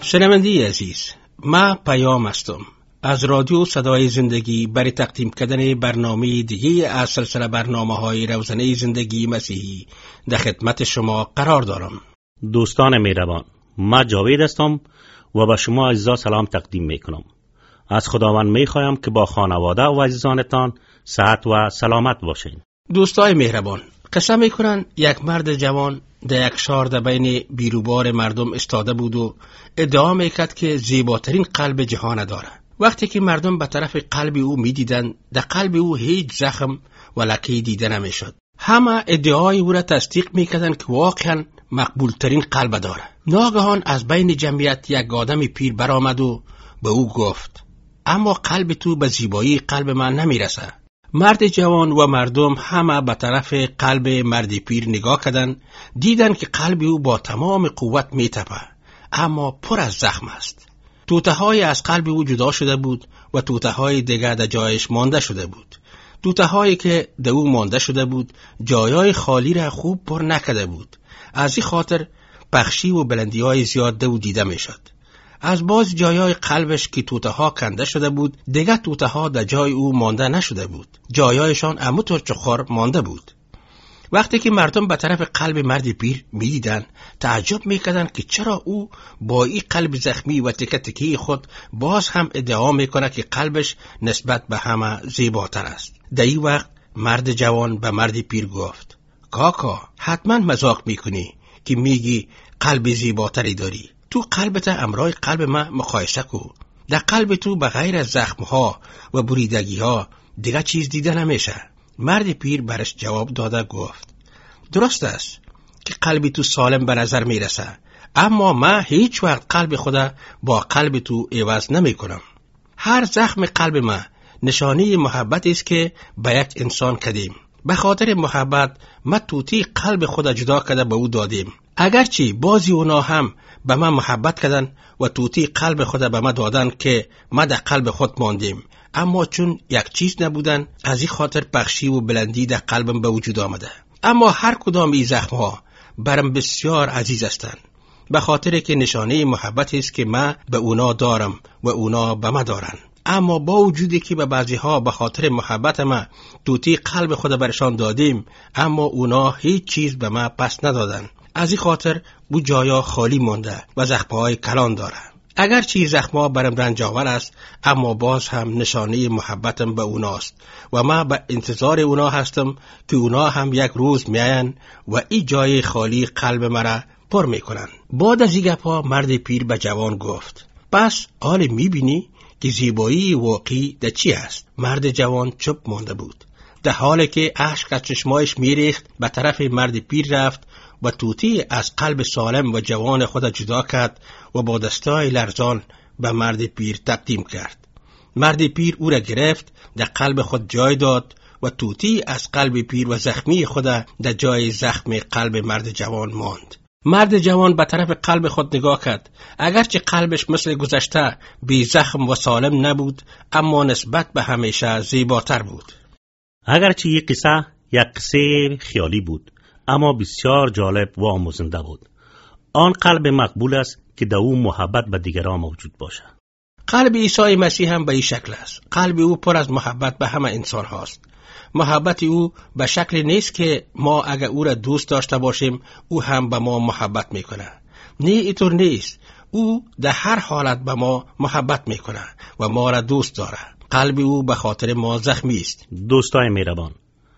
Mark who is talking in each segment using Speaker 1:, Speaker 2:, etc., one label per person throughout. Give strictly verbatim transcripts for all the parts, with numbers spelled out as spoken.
Speaker 1: شنونده عزیز، من پیام هستم از رادیو صدای زندگی برای تقدیم کردن برنامه دیگه از سلسله برنامه‌های روزانه زندگی مسیحی در خدمت شما قرار دارم.
Speaker 2: دوستان مهربان، من جاوید هستم و به شما عزیزا سلام تقدیم میکنم. از خداوند میخوایم که با خانواده و عزیزانتان صحت و سلامت باشین.
Speaker 1: دوستای مهربان، قسم میکنن یک مرد جوان در یک شهر در بین بیروبار مردم استاده بود و ادعا میکرد که زیباترین قلب جهان داره. وقتی که مردم به طرف قلب او میدیدن، در قلب او هیچ زخم و لکه دیده نمیشد. همه ادعای او را تصدیق میکردن که واقعا مقبول ترین قلب داره. ناگهان از بین جمعیت یک آدم پیر برآمد و به او گفت: اما قلب تو به زیبایی قلب من نمیرسه. مرد جوان و مردم همه به طرف قلب مرد پیر نگاه کردن، دیدن که قلب او با تمام قوت میتپه، اما پر از زخم است. توته های از قلب او جدا شده بود و توته های دیگر در جایش مانده شده بود. توته هایی که در او مانده شده بود جایای خالی را خوب پر نکرده بود. از این خاطر پخشی و بلندی های زیاد در او دیده می شد. از باز جایای قلبش که توته ها کنده شده بود، دیگر توته ها در جای او مانده نشده بود. جایایشان همونطور چخار مانده بود. وقتی که مردم به طرف قلب مرد پیر می دیدن، تعجب می کردن که چرا او با این قلب زخمی و تکه تکی خود باز هم ادعا می کنه که قلبش نسبت به همه زیباتر است. در این وقت مرد جوان به مرد پیر گفت: کاکا، حتما مذاق می کنی که میگی قلب زیباتری داری. تو قلبت امرای قلب من مقایسه کو. در قلب تو به غیر از زخمها و بریدگی ها دیگه چیز دیده نمیشه. مرد پیر برش جواب داده گفت: درست است که قلب تو سالم به نظر میرسه، اما من هیچ وقت قلب خدا با قلب تو عوض نمی کنم. هر زخم قلب من نشانه محبت است که به یک انسان کردیم. به خاطر محبت ما توتی قلب خدا جدا کرده به او دادیم. اگرچه بعضی اونا هم به من محبت کردن و توتی قلب خدا به ما دادن که ما در قلب خود ماندیم، اما چون یک چیز نبودن، از این خاطر بخشی و بلندی در قلبم به وجود آمده. اما هر کدام این زخم‌ها برم بسیار عزیز هستند، به خاطر که نشانه محبت است که من به اونا دارم و اونا به ما دارن. اما با وجودی که به بعضی ها به خاطر محبت ما توتی قلب خود برشان دادیم، اما اونا هیچ چیز به ما پس ندادن. از این خاطر بو جایا خالی مونده و زخم‌های کلان داره. اگر چی زخم‌ها برم رنجاور است، اما باز هم نشانه محبتم به اوناست و من به انتظار اونا هستم که اونا هم یک روز میاین و این جای خالی قلب مرا پر میکنن. بعد از این گپ‌ها مرد پیر به جوان گفت: پس حال میبینی که زیبایی واقعی در چی است؟ مرد جوان چپ مانده بود. در حالی که اشک از چشمایش میریخت، به طرف مرد پیر رفت و توتی از قلب سالم و جوان خود جدا کرد و با دستای لرزان به مرد پیر تقدیم کرد. مرد پیر او را گرفت، در قلب خود جای داد و توتی از قلب پیر و زخمی خود در جای زخم قلب مرد جوان ماند. مرد جوان به طرف قلب خود نگاه کرد. اگرچه قلبش مثل گذشته بی زخم و سالم نبود، اما نسبت به همیشه زیباتر بود.
Speaker 2: اگرچه یک قصه یک قصه خیالی بود، اما بسیار جالب و آموزنده بود. آن قلب مقبول است که در او محبت به دیگران موجود باشه.
Speaker 1: قلب عیسی مسیح هم به این شکل است. قلب او پر از محبت به همه انسان هاست. محبت او به شکل نیست که ما اگر او را دوست داشته باشیم او هم به ما محبت میکنه. نه، اینطور نیست. او در هر حالت به ما محبت میکنه و ما را دوست داره. قلب او به خاطر ما زخمی است.
Speaker 2: دوستای مهربان،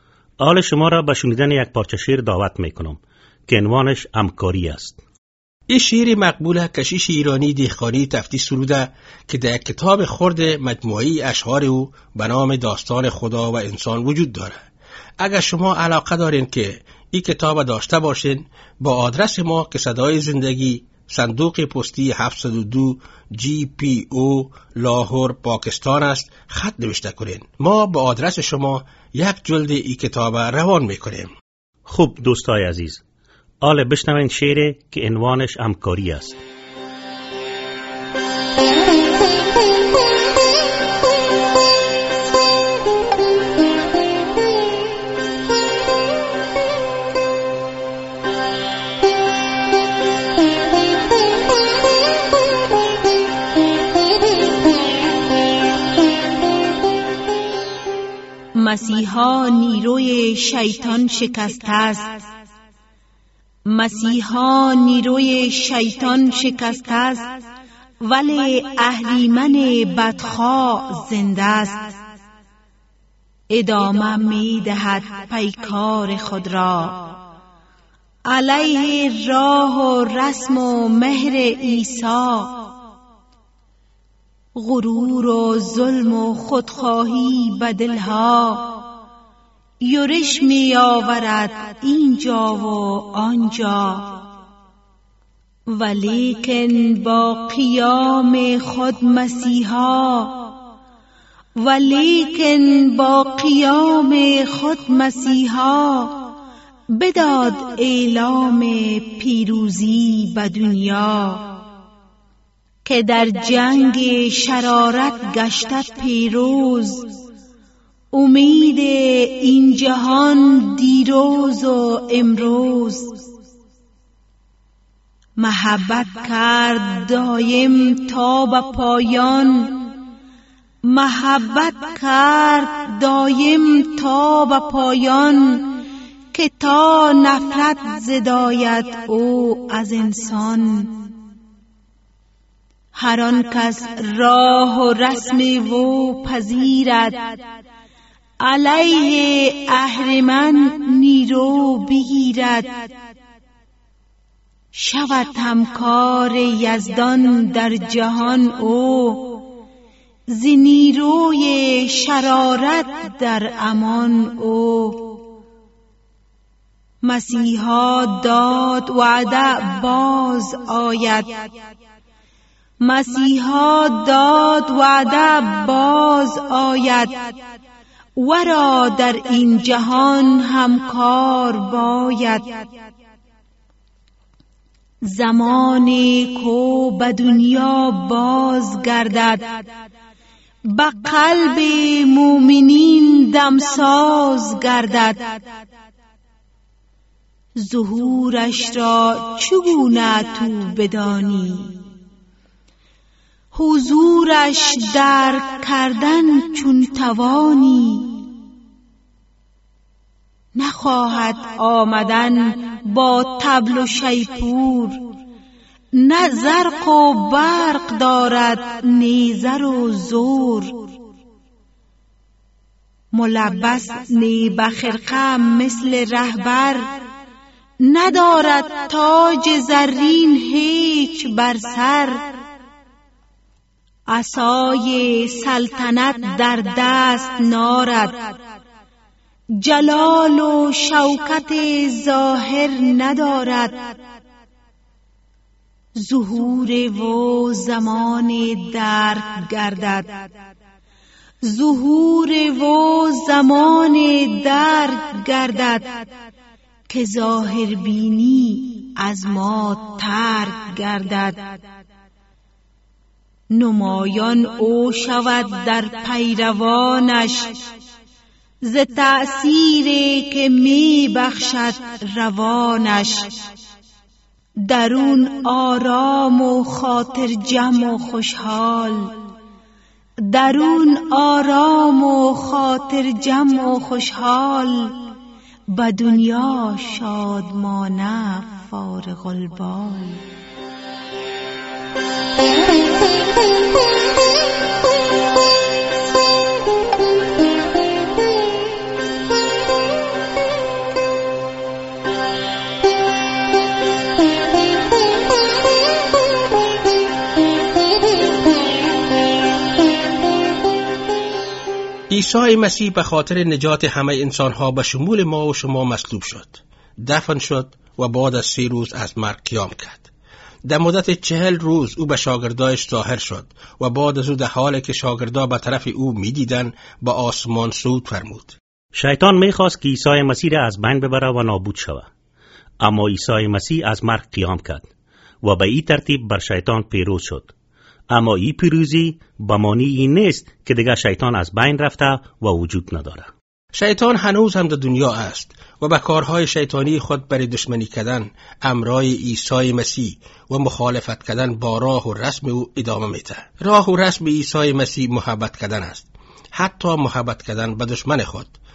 Speaker 2: حال شما را به شنیدن یک پارچه شعر دعوت میکنم که عنوانش همکاری است.
Speaker 1: این شعر مقبول کشیش ایرانی دهقانی تفتی سروده که در کتاب خرد مجموعی اشعار او به نام داستان خدا و انسان وجود داره. اگر شما علاقه دارین که این کتاب داشته باشین، با آدرس ما که صدای زندگی، صندوق پستی هفتصد و دو جی پی او لاهور پاکستان است، خط نوشته کنین. ما با آدرس شما یک جلد این کتاب روان میکنیم.
Speaker 2: خوب دوستای عزیز، حالا بشنوین شعر که عنوانش همکاری است.
Speaker 3: مسیحا نیروی شیطان شکسته است. مسیحا نیروی شیطان شکسته است، ولی اهریمن بدخواه زنده است. ادامه می دهد پیکار خود را، علیه راه و رسم و مهر عیسی. غرور و ظلم و خودخواهی به دلها، یورش می آورد اینجا و آنجا. ولیکن با قیام خود مسیحا ولیکن با قیام خود مسیحا بداد اعلام پیروزی به دنیا، که در جنگ شرارت گشتد پیروز. امید این جهان دیروز و امروز. محبت کرد دایم تا به پایان، محبت کرد دایم تا به پایان، که تا نفرت زداید او از انسان. هر آن کس راه و رسم او پذیرد، علیه اهرمن نیرو بگیرد. شود همکار یزدان در جهان او، ز نیروی شرارت در امان او. مسیحا داد وعده باز آید، مسیحا داد وعده باز آید. ورا در این جهان همکار باید. زمانی کو به دنیا باز گردد، به قلب مومنین دمساز گردد. ظهورش را چگونه تو بدانی، حضورش درک کردن چون توانی. نخواهد آمدن با طبل و شیپور، نه زرق و برق دارد نیزر و زور. ملبس نی به خرقه مثل رهبر، ندارد تاج زرین هیچ بر سر. عصای سلطنت در دست نارد، جلال و شوکت ظاهر ندارد. ظهور و زمان درک گردد، ظهور و زمان درک گردد. که ظاهر بینی از ما ترک گردد. نمایان او شود در پیروانش، ز تأثیری که می بخشد روانش. درون آرام و خاطر جمع و خوشحال، درون آرام و خاطر جمع و خوشحال. به دنیا شادمانه فارغ البال.
Speaker 1: عیسی مسیح به خاطر نجات همه انسانها به شمول ما و شما مصلوب شد، دفن شد و بعد از سه روز از مرگ قیام کرد. در مدت چهل روز او به شاگردایش ظاهر شد و بعد از او در حالی که شاگردا به طرف او می‌دیدند به آسمان صعود فرمود.
Speaker 2: شیطان می‌خواست که عیسی مسیح را از بین ببره و نابود شود، اما عیسی مسیح از مرگ قیام کرد و به این ترتیب بر شیطان پیروز شد. اما این پیروزی به معنی این نیست که دیگر شیطان از بین رفته و وجود نداره.
Speaker 1: شیطان هنوز هم در دنیا است و به کارهای شیطانی خود برای دشمنی کردن امرای عیسی مسیح و مخالفت کردن با راه و رسم او ادامه میده. راه و رسم عیسی مسیح محبت کردن است، حتی محبت کردن به دشمن خود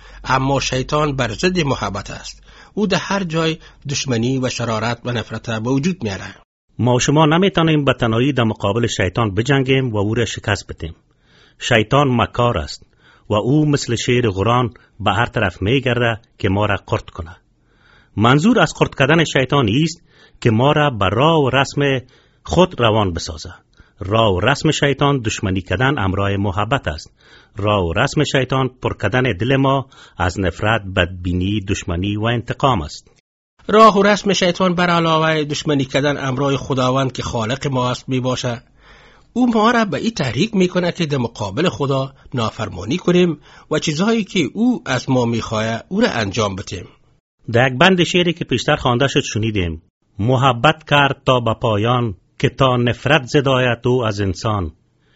Speaker 1: اما شیطان بر ضد محبت است. او در هر جای دشمنی و شرارت و نفرت به وجود میاره.
Speaker 2: ما شما نمیتونیم به تنهایی در مقابل شیطان بجنگیم و او را شکست بدیم. شیطان مکار است و او مثل شیر غران به هر طرف میگرده که ما را قرد کنه. منظور از قرد کردن شیطان است که ما را به راه و رسم خود روان بسازه. راه و رسم شیطان دشمنی کردن امرای محبت است. راه و رسم شیطان پر کردن دل ما از نفرت، بدبینی، دشمنی و انتقام است.
Speaker 1: راه و رسم شیطان بر علاوه دشمنی کردن امرای خداوند که خالق ما است می باشه. او ما را به این تحریک میکنه که در مقابل خدا نافرمانی کنیم و چیزهایی که او از ما میخواه او را انجام بدیم.
Speaker 2: در یک بند شعری که پیشتر خوانده شد شنیدیم: محبت کرد تا به پایان که تا نفرت زدایت او از انسان.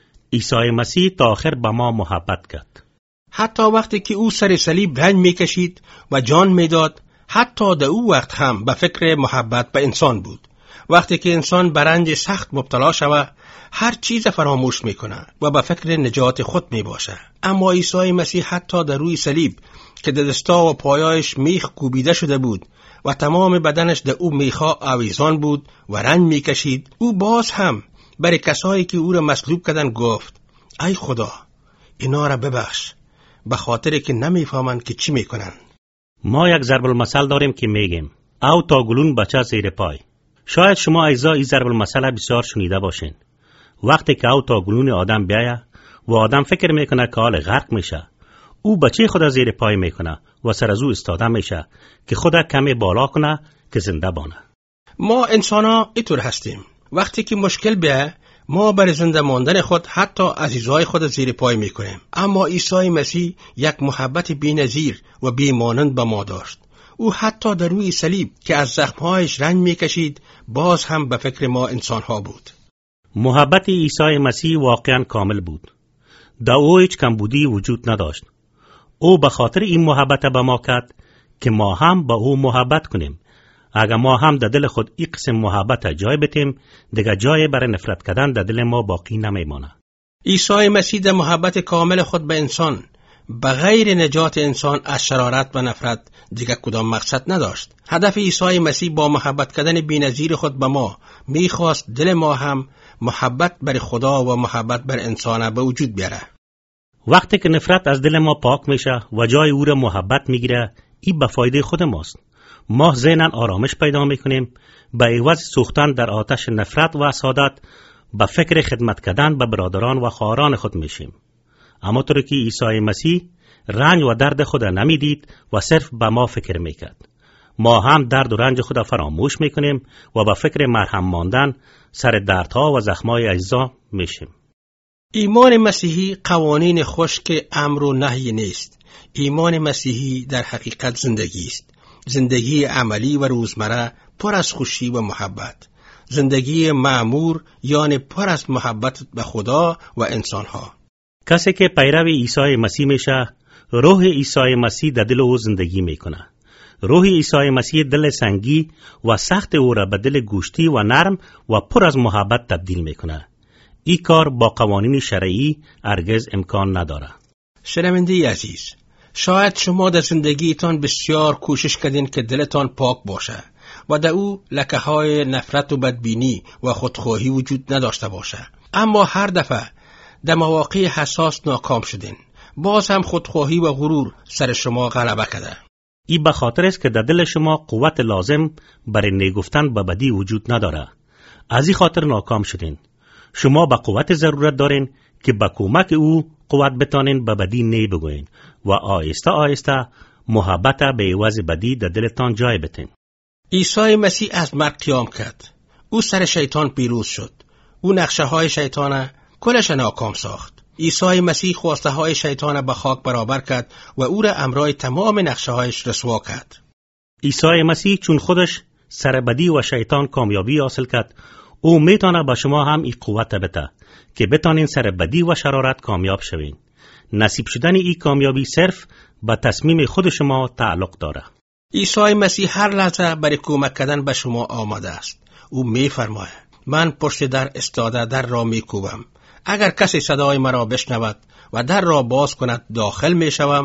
Speaker 2: عیسی مسیح تا آخر به ما محبت کرد.
Speaker 1: حتی وقتی که او سر صلیب رنج میکشید و جان میداد، حتی در او وقت هم به فکر محبت به انسان بود. وقتی که انسان به رنج سخت مبتلا شود، هر چیز فراموش میکنه و به فکر نجات خود میباشه. اما عیسی مسیح حتی در روی صلیب که در دستا و پایایش میخ کوبیده شده بود و تمام بدنش در او میخا آویزان بود و رنج میکشید، او باز هم برای کسایی که او را مصلوب کردن گفت: ای خدا، اینا را ببخش، به خاطر که نمیفهمند که چی میکنن.
Speaker 2: ما یک ضرب المثل داریم که میگیم: او تا گلون بچه زیر پای. شاید شما ایزا این ضرب المثل بسیار شنیده باشین. وقتی که او تا گلون آدم بیایه و آدم فکر میکنه که حال غرق میشه، او بچه خدا زیر پای میکنه و سر از او استاده میشه که خدا کمی بالا کنه که زنده بانه.
Speaker 1: ما انسان ها اینطور هستیم. وقتی که مشکل بیایه، ما برای زنده ماندن خود حتی عزیزای خود زیر پای میکنیم. اما عیسی مسیح یک محبت بی‌نظیر و بی‌مانند به ما داشت. او حتی در روی صلیب که از زخمهایش رنج میکشید، باز هم به فکر ما انسانها بود.
Speaker 2: محبت عیسی مسیح واقعا کامل بود. در او هیچ کمبودی وجود نداشت. او به خاطر این محبت به ما کرد که ما هم به او محبت کنیم. اگر ما هم در دل خود این قسم محبت جای بتیم، دیگه جای برای نفرت کردن در دل ما باقی نمیمانه.
Speaker 1: عیسی مسیح در محبت کامل خود به انسان، بغیر نجات انسان از شرارت و نفرت، دیگه کدام مقصد نداشت. هدف عیسی مسیح با محبت کردن بی‌نظیر خود به ما میخواست دل ما هم محبت بر خدا و محبت بر انسان به وجود بیاره.
Speaker 2: وقتی که نفرت از دل ما پاک میشه و جای او را محبت میگیره، این به فایده خود ماست. ما ذهناً آرامش پیدا میکنیم. به عوض سوختن در آتش نفرت و حسادت، به فکر خدمت کردن به برادران و خواهران خود میشیم. اما طوری که عیسی مسیح رنج و درد خود نمیدید و صرف به ما فکر میکرد، ما هم درد و رنج خود فراموش میکنیم و به فکر مرهم ماندن سر دردها و زخمای اجزا میشیم.
Speaker 1: ایمان مسیحی قوانین خشک امر و نهی نیست. ایمان مسیحی در حقیقت زندگی است. زندگی عملی و روزمره پر از خوشی و محبت. زندگی مأمور یعنی پر از محبت به خدا و انسانها.
Speaker 2: کسی که پیرو عیسی مسیح میشه، روح عیسی مسیح در دل او زندگی میکنه. روح عیسی مسیح دل سنگی و سخت او را به دل گوشتی و نرم و پر از محبت تبدیل میکنه. این کار با قوانین شرعی هرگز امکان نداره.
Speaker 1: شنونده عزیز، شاید شما در زندگیتان بسیار کوشش کردین که دلتان پاک باشه و در او لکه های نفرت و بدبینی و خودخواهی وجود نداشته باشه. اما هر دفعه در مواقع حساس ناکام شدین. باز هم خودخواهی و غرور سر شما غلبه کرده.
Speaker 2: این به خاطر است که در دل شما قوت لازم برای نگفتن به بدی وجود نداره. از این خاطر ناکام شدین. شما به قوت ضرورت دارین که با کمک او قوت بتانین به بدی نی بگوین و آهسته آهسته محبت به عوض بدی در دلتان جای بتین.
Speaker 1: عیسی مسیح از مرگ قیام کرد. او سر شیطان پیروز شد. او نقشه های شیطان کلش ناکام ساخت. عیسی مسیح خواسته های شیطان به خاک برابر کرد و او را امرای تمام نقشه هایش رسوا کرد.
Speaker 2: عیسی مسیح چون خودش سر بدی و شیطان کامیابی حاصل کرد، او میتونه با شما هم این قوت بده که بتانین سر بدی و شرارت کامیاب شوین. نصیب شدن این کامیابی صرف به تصمیم خود شما تعلق داره.
Speaker 1: عیسی مسیح هر لحظه برای کمک کردن به شما آماده است. او میفرماید: من پشت در استاده در را میکوبم. اگر کسی صدای مرا بشنود و در را باز کند، داخل میشوم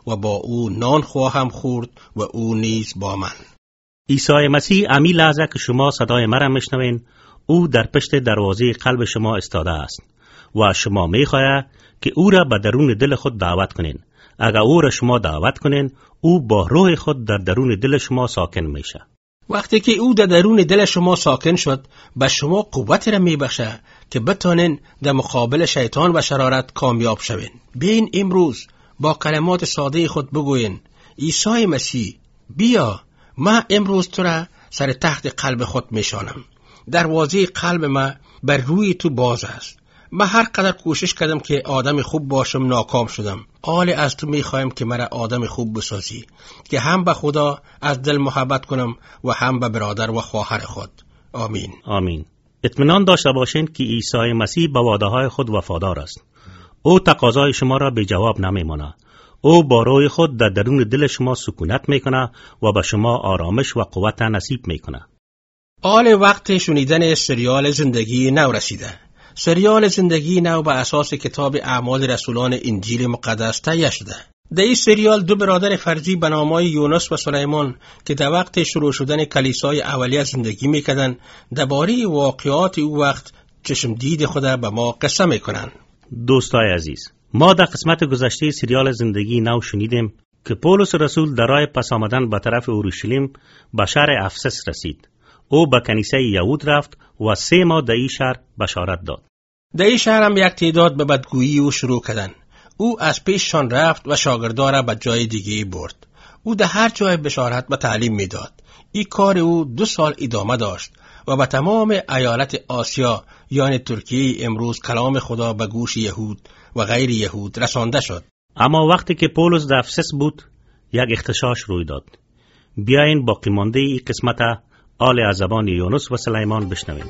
Speaker 1: و با او نان خواهم خورد و او نیز با من.
Speaker 2: عیسی مسیح امی لحظه که شما صدای مرا میشنوین، او در پشت دروازه قلب شما استاده است و شما میخواهد که او را به درون دل خود دعوت کنین. اگر او را شما دعوت کنین، او با روح خود در درون دل شما ساکن میشه.
Speaker 1: وقتی که او در درون دل شما ساکن شد، به شما قوت را میبخشه که بتانین در مقابل شیطان و شرارت کامیاب شوین. بیاین امروز با کلمات ساده خود بگوین: عیسی مسیح، بیا، من امروز تو را سر تخت قلب خود میشانم. دروازه قلب من بر روی تو باز است. من هر قدر کوشش کردم که آدم خوب باشم، ناکام شدم. آل از تو میخوایم که مرا آدم خوب بسازی، که هم به خدا از دل محبت کنم و هم به برادر و خواهر خود. آمین.
Speaker 2: آمین. اطمینان داشته باشین که عیسی مسیح به وعده‌های خود وفادار است. او تقاضای شما را به جواب نمیماند. او با روح خود در درون دل شما سکونت میکنه و به شما آرامش و قوت نصیب میکنه.
Speaker 1: آل وقت شنیدن سریال زندگی نو رسیده. سریال زندگی نو به اساس کتاب اعمال رسولان انجیل مقدس تهیه شده. در این سریال دو برادر فرزی به نام‌های یونس و سلیمان که در وقت شروع شدن کلیسای اولیه زندگی میکردند، درباره واقعات او وقت چشم دید خود به ما قصه میکنند.
Speaker 2: دوستای عزیز، ما در قسمت گذشته سریال زندگی نو شنیدیم که پولس رسول در راه پس آمدن به طرف اورشلیم به شهر افسس رسید. او به کنیسه یهود رفت و سه ماه در این شهر بشارت داد.
Speaker 1: در این شهر هم یک تعداد به بدگویی او شروع کردند. او از پیششان رفت و شاگردان را به جای دیگه برد. او در هر جای بشارت و تعلیم میداد. این کار او دو سال ادامه داشت و به تمام ایالت آسیا یعنی ترکیه امروز کلام خدا به گوش یهود و غیر یهود رسانده شد.
Speaker 2: اما وقتی که پولس در افسس بود، یک اغتشاش روی داد. بیاین باقی مانده این قسمت آل از زبان یونس و سلیمان بشنویم.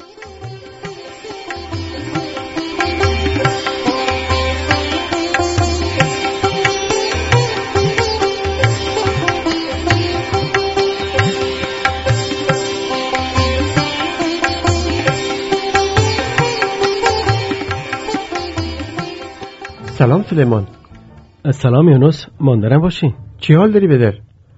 Speaker 4: سلام سلیمان.
Speaker 5: سلام یونس، ماندرم باشی.
Speaker 4: چی حال داری بدر؟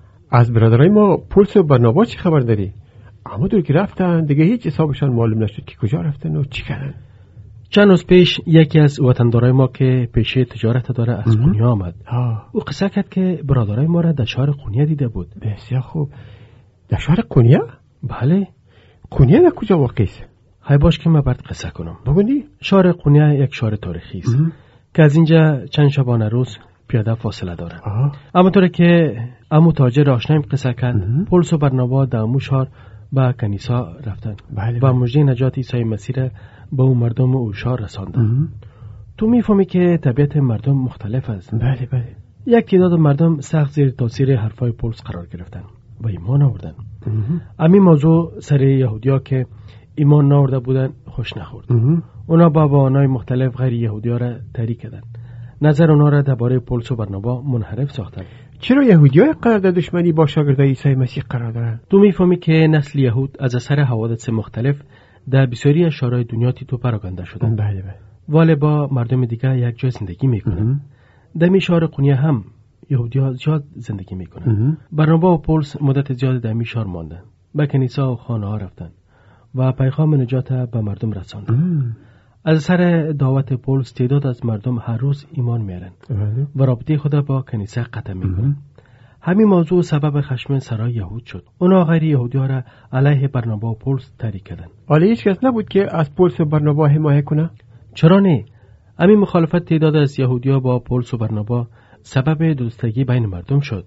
Speaker 4: از برادرای ما پولس و برنابا چی خبر داری؟ اما دور که رفتن دیگه هیچ حسابشان معلوم نشد که کجا رفتن و چی کردن.
Speaker 5: چند روز پیش یکی از وطندارای ما که پیشه تجارت داره از قونیه آمد.
Speaker 4: ها.
Speaker 5: او قصه کرد که برادرای ما را در شهر قونیه دیده بود.
Speaker 4: بسیار خوب. در شهر قونیه؟
Speaker 5: بله.
Speaker 4: قونیه در کجا واقع است؟
Speaker 5: های باش که من برات قصه کنم.
Speaker 4: بگویی؟
Speaker 5: شهر قونیه یک شهر تاریخی است که از اینجا چند شبانه روز پیاده فاصله داره. اما طوری که امو تاجر آشنایم قصه کرد، پولس و برنابا در امو شهر به کنیسا رفتن
Speaker 4: بله
Speaker 5: و مژده نجات عیسی مسیح را به اون مردم او شهر رساندن. تو میفهمی که طبیعت مردم مختلف است.
Speaker 4: بله بله.
Speaker 5: یک تعداد مردم سخت زیر تاثیر حرفای پولس قرار گرفتن و ایمان آوردن. همین موضوع سر یهودیا که ایمان نآورده بودن خوش نخورد. اونا با بهانه‌های مختلف غیر یهودیا را تحریک کردن. نظر اونا را درباره پولس و برنابا منحرف ساختن.
Speaker 4: چرا یهودی‌ها قرارداد دشمنی با شاگردای عیسی مسیح قرار دارن؟
Speaker 5: تو میفهمی که نسل یهود از اثر حوادث مختلف در بسیاری از شهرهای دنیا تیتو پراکنده شدن.
Speaker 4: بله بله.
Speaker 5: ولی با مردم دیگه یک جای زندگی میکنن. در می شهر قونیه هم یهودی‌ها زیاد زندگی میکنن. برنابا و پولس مدت زیادی در می شهر ماندن. به کنیسه و خانه‌ها رفتن و پیغام نجات به مردم رساندن. از سر دعوت پولس تعداد از مردم هر روز ایمان میارن و رابطه خود با کنیسه قطع میکنن. همین موضوع سبب خشم سرای یهود شد. اونا غیر یهودی ها را علیه برنابا و پولس تحریک کردن.
Speaker 4: حالا هیچ کس نبود که از پولس و برنابا حمایت کنه؟
Speaker 5: چرا نه؟ همین مخالفت تعداد از یهودی ها با پولس و برنابا سبب دوستگی بین مردم شد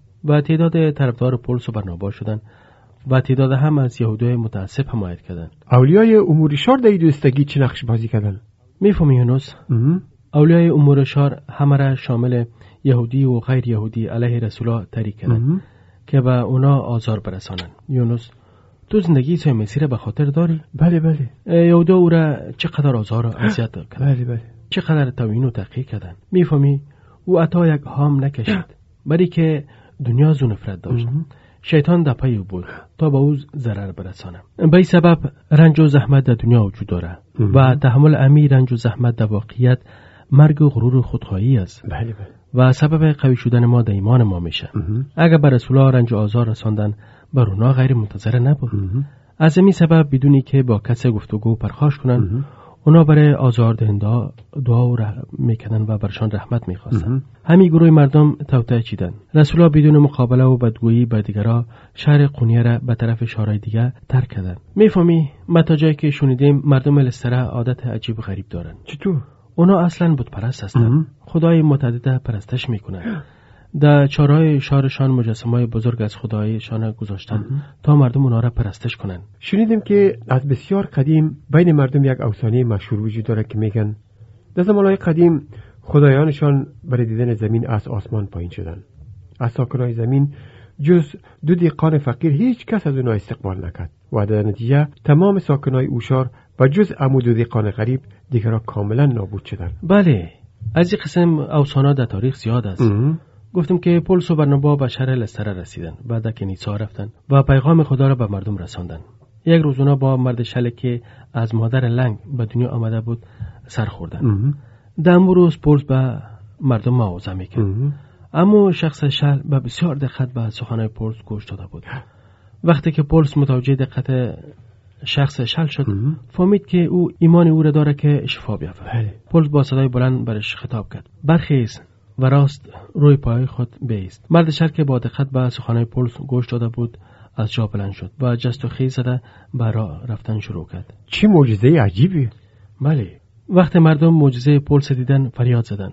Speaker 5: و تعداد طرفدار پولس و برنابا شدن و تعداد هم از یهودیای متعصب حمایت کردن.
Speaker 4: اولیای امور شهر در دوستگی چه نقش بازی کردن؟
Speaker 5: میفهمی یونس؟ اولیای امور شهر همه را شامل یهودی و غیر یهودی علیه رسولا تحریک کردن که به اونا آزار برسانن. یونس، تو زندگی عیسی مسیح را به خاطر داری؟
Speaker 4: بله بله.
Speaker 5: یهودا او را چقدر آزار و اذیت کردن.
Speaker 4: بله بله.
Speaker 5: چقدر توهین و تحقیر کردن. میفهمی؟ او عطا یک هام نکشید برای که دنیا زو نفرت داشت. شیطان در پی او بود تا به او ضرر برسانه. به این سبب رنج و زحمت در دنیا وجود داره و تحمل امی رنج و زحمت در واقعیت مرگ و غرور و خودخواهی است.
Speaker 4: بله بله.
Speaker 5: و سبب قوی شدن ما در ایمان ما میشه. اگر بر رسولا رنج و آزار رساندن بر اونا غیر منتظره نبود. از این سبب بدونی که با کسی گفتگو پرخاش کنن، اونا برای آزاردهنده دعا و میکنن و برشان رحمت میخواستن. همین گروه مردم توطئه چیدن. رسولا بدون مقابله و بدگویی با دیگرا شهر قونیه را به طرف شهرهای دیگه ترک کردن. میفهمی ما تا جایی که شنیدیم مردم لستره عادت عجیب و غریب دارن.
Speaker 4: چطور؟
Speaker 5: اونا اصلا بت پرست هستن. خدای متعدد پرستش میکنن. در چهارراه شهرشان مجسمه‌های بزرگ از خدایشان گذاشتن تا مردم اونا را پرستش کنن.
Speaker 4: شنیدیم که از بسیار قدیم بین مردم یک افسانه مشهور وجود داره که میگن در زمانهای قدیم خدایانشان برای دیدن زمین از آسمان پایین شدن. از ساکنای زمین جز دو دهقان فقیر هیچ کس از اونا استقبال نکرد و در نتیجه تمام ساکنای اوشار و جز عمو دو دهقان غریب دیگرها کاملا نابود شدن.
Speaker 5: بله، از این قسم افسانه در تاریخ زیاد است. گفتم که پولس و برنابا به شهر لستره رسیدن، بعد کنیسا رفتن و پیغام خدا را به مردم رساندن. یک روز اونا با مرد شله که از مادر لنگ به دنیا آمده بود سر خوردن. در روز پولس به مردم موعظه میکرد، اما شخص شل به بسیار دقت به سخنهای پولس گوش داده بود. وقتی که پولس متوجه دقت شخص شل شد، فهمید که او ایمان او را داره که شفا بیافته. پولس با صدای بلند برش خطاب کرد: برخیز و راست روی پای خود بایست. مرد شل که با دقت به سخنهای پولس گوش داده بود از جا بلند شد و جست و خیز زده به راه رفتن شروع کرد.
Speaker 4: چه معجزه عجیبی!
Speaker 5: بله، وقتی مردم معجزه پولس دیدن فریاد زدند: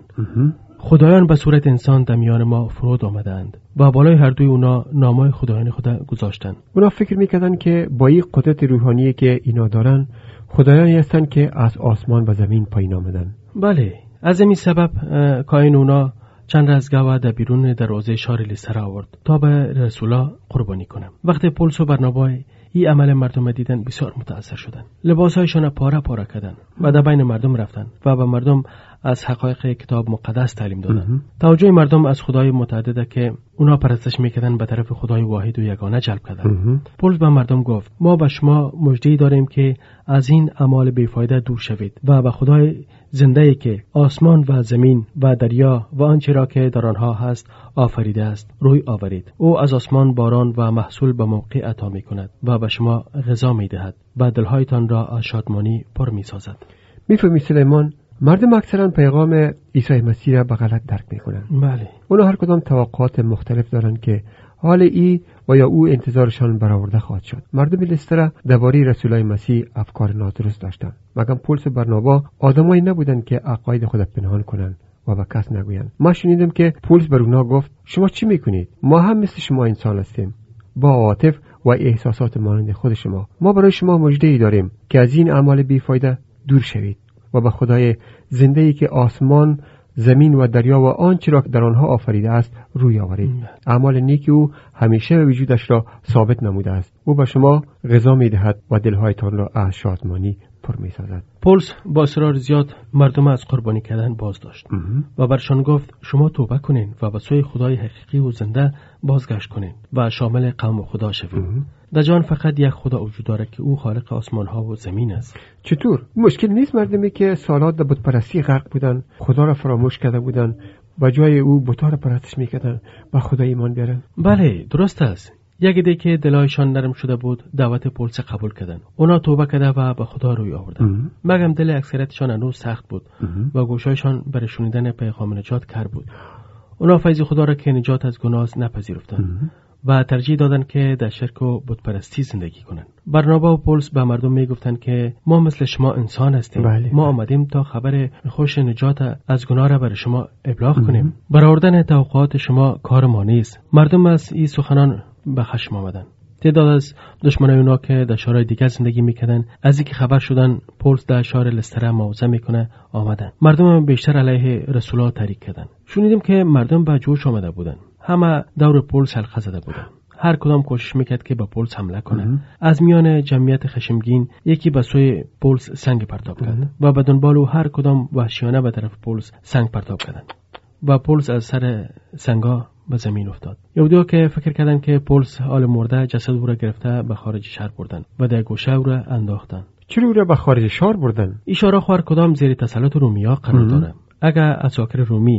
Speaker 5: خدایان به صورت انسان در میان ما فرود آمدند و بالای هر دوی اونا نامای خدایان خدا گذاشتند. اونا
Speaker 4: فکر میکردن که با این قدرت روحانی که اینا دارن خدایانی هستن که از آسمان و زمین پایین آمدن.
Speaker 5: بله، از این سبب کاین اونا چند رزگاه در بیرون دروازه شهر لستره آورد تا به رسولا قربانی کنم. وقتی پولس و برنابا این عمل مردم دیدن بسیار متاثر شدند. لباسهایشان پاره پاره کردند و در بین مردم رفتند و به مردم از حقایق کتاب مقدس تعلیم دادند. توجه مردم از خدای متعدد که اونا پرستش میکردن به طرف خدای واحد و یگانه جلب کردند. پولس به مردم گفت: ما به شما مژده داریم که از این اعمال بیفایده دور شوید و به خدای زنده‌ای که آسمان و زمین و دریا و آنچه را که در آنها هست آفریده است روی آورید. او از آسمان باران و محصول به موقع عطا میکند و به شما غذا میدهد و دلهایتان را از شادمانی پر میسازد.
Speaker 4: میفهمی سلیمان، مردم اکثرا پیغام عیسی مسیح را به غلط درک میکنن.
Speaker 5: بله.
Speaker 4: اونا هر کدام توقعات مختلف دارن که حال ای و یا او انتظارشان برآورده خواهد شد. مردم لستره درباره رسولای مسیح افکار نادرست داشتند. مگر پولس و برنابا آدمایی نبودند که عقاید خود پنهان کنند و به کس نگویند. ما شنیدیم که پولس بر اونا گفت: شما چی میکنید؟ ما هم مثل شما انسان هستیم، با عواطف و احساسات مانند خود شما. ما برای شما مژده‌ای داریم که از این اعمال بیفایده دور شوید و به خدای زنده‌ای که آسمان، زمین و دریا و آنچه را در آنها آفریده است روی آورید. اعمال نیک او همیشه وجودش را ثابت نموده است. او به شما غذا می‌دهد و دلهایتان را از شادمانی پر می‌سازد.
Speaker 5: پولس با اصرار زیاد مردم از قربانی کردن باز داشت و برشان گفت: شما توبه کنین و به سوی خدای حقیقی و زنده بازگشت کنین و شامل قوم خدا شوید. در جهان فقط یک خدا وجود دارد که او خالق آسمان ها و زمین است.
Speaker 4: چطور؟ مشکل نیست مردمی که سالات در بت پرستی غرق بودن، خدا را فراموش کرده بودن و جای او بت‌ها را پرستش میکردن و خدا ایمان بیارن؟
Speaker 5: بله، درست است. یک عده که دلایشان نرم شده بود دعوت پولس قبول کردند. اونا توبه کرده و به خدا روی آوردند. مگم دل اکثریتشان هنوز سخت بود و گوشایشان برای شنیدن پیغام نجات کر بود. اونا فیض خدا را که نجات از گناه نپذیرفتند و ترجیح دادن که در شرک و بت پرستی زندگی کنند. برنابا و پولس به مردم میگفتند که ما مثل شما انسان هستیم.
Speaker 4: بله.
Speaker 5: ما آمدیم تا خبر خوش نجات از گناه را برای شما ابلاغ کنیم. برآوردن توقعات شما کار ما نیست. مردم از این سخنان به خشم آمدند. تعداد از دشمنای اونا که در شهرهای دیگر زندگی میکردن از اینکه خبر شدن پولس در شهر لستره موعظه میکنه آمدن. مردم بیشتر علیه رسولا تحریک کردند. شنیدیم که مردم به جوش آمده بودند. همه دور پولس حلقه زده بودند. هر کدام کوشش میکرد که به پولس حمله کنه. از میان جمعیت خشمگین یکی به سوی پولس سنگ پرتاب کرد و به دنبال او هر کدام وحشیانه به طرف پولس سنگ پرتاب کردند و پولس از سر سنگا به زمین افتاد. یهودی‌ها که فکر کردند که پولس حال مرده جسد او را گرفته به خارج شهر بردن و در گوشه او را انداختن.
Speaker 4: چرا او را به خارج شهر بردن؟
Speaker 5: اشاره خور کدام زیر تسلط رومیا قرار داره. اگر اساکر رومی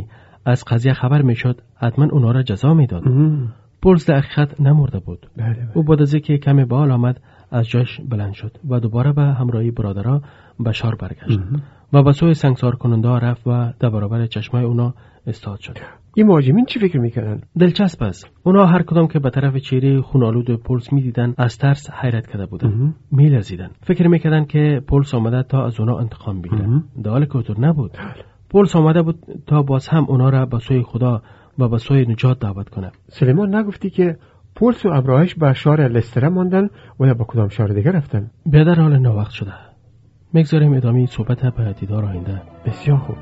Speaker 5: از قضیه خبر میشد حتما اونا را جزا میداد. پولس در حقیقت نمرده بود.
Speaker 4: بله بله.
Speaker 5: او بعد از اینکه کمی بال آمد از جاش بلند شد و دوباره به همراهی برادرها به شار برگشت و به سوی سنگسار کننده رفت و در برابر چشمای اونا استاد شد.
Speaker 4: این مهاجمین چی فکر میکردن؟
Speaker 5: دلچسب است. اونا هر کدام که به طرف چهره خونالود پولس میدیدن از ترس حیرت کرده بودن. میلرزیدن. فکر میکردن که پولس آمده تا از اونا انتقام بگیره. در حالی که اونطور نبود. پولس آمده بود تا باز هم اونا را به سوی خدا و به سوی نجات دعوت کنه.
Speaker 4: سلیمان نگفتی که پولس و همراهش به شهر لستر ماندن و یا به کدام شهر دیگه رفتن؟
Speaker 5: بیادر حال ناوقت شده. میگذاریم ادامه صحبت به دیدار آینده.
Speaker 4: بسیار خوب.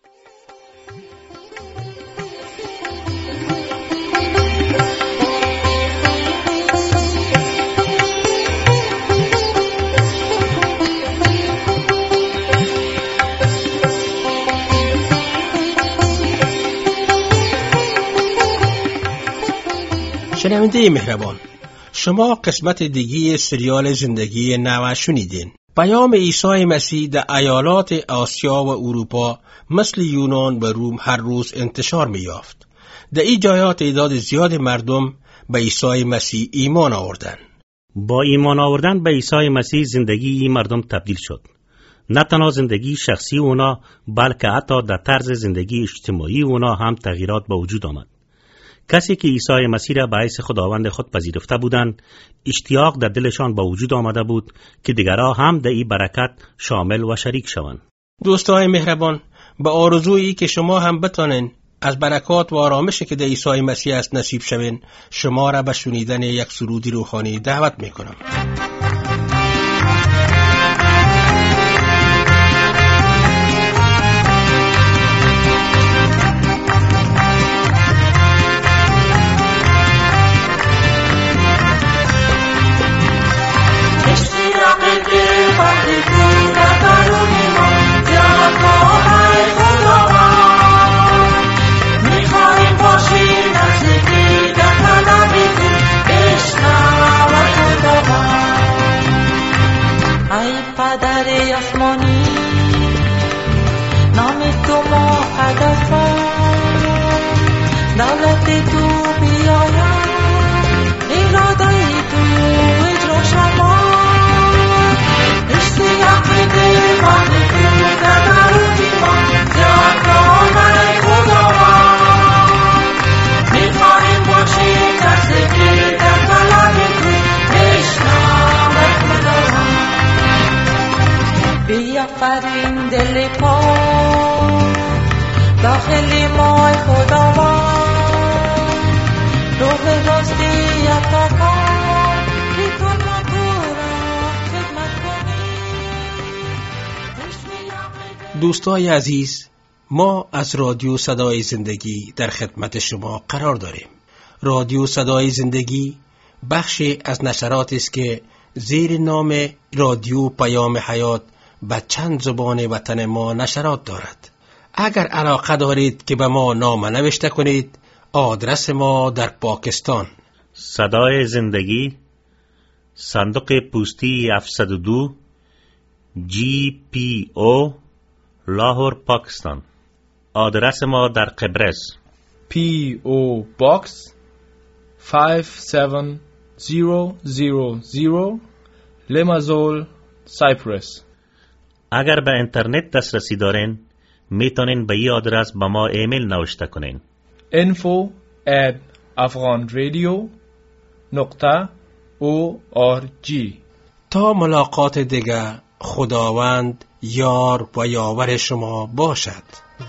Speaker 1: شنونده مهربان، شما قسمت دیگی سریال زندگی نو شنیدین. پیام عیسی مسیح در ایالات آسیا و اروپا مثل یونان و روم هر روز انتشار می یافت. در این جاها تعداد زیاد مردم به عیسی مسیح ایمان آوردند.
Speaker 2: با ایمان آوردن به عیسی مسیح زندگی این مردم تبدیل شد. نه تنها زندگی شخصی اونا بلکه حتی در طرز زندگی اجتماعی اونا هم تغییرات به وجود آمد. کسی که عیسی مسیح را به حیث خداوند خود پذیرفته بودند، اشتیاق در دلشان به وجود آمده بود که دیگرها هم در این برکت شامل و شریک شوند.
Speaker 1: دوستان مهربان، به آرزویی که شما هم بتانین از برکات و آرامشی که در عیسی مسیح است نصیب شوین، شما را به شنیدن یک سرودی روحانی دعوت میکنم.
Speaker 6: بیافرین دل پاک داخل ما خداوند، روح راستی عطا کن که تو را خدمت کنی.
Speaker 1: دوستای عزیز، ما از رادیو صدای زندگی در خدمت شما قرار داریم. رادیو صدای زندگی بخشی از نشرات است که زیر نام رادیو پیام حیات به چند زبان وطن ما نشرات دارد. اگر علاقه دارید که به ما نامه نوشته کنید، آدرس ما در پاکستان:
Speaker 2: صدای زندگی، صندوق پستی هفتصد و دو، جی پی او، لاهور، پاکستان. آدرس ما در قبرس:
Speaker 7: پی او باکس پنج هفت صفر صفر صفر، لمازول، سایپرس.
Speaker 2: اگر به اینترنت دسترسی دارین، میتونین به این آدرس به ما ایمیل نوشته کنین:
Speaker 7: info at afghanradio dot org.
Speaker 1: تا ملاقات دیگر، خداوند یار و یاور شما باشد.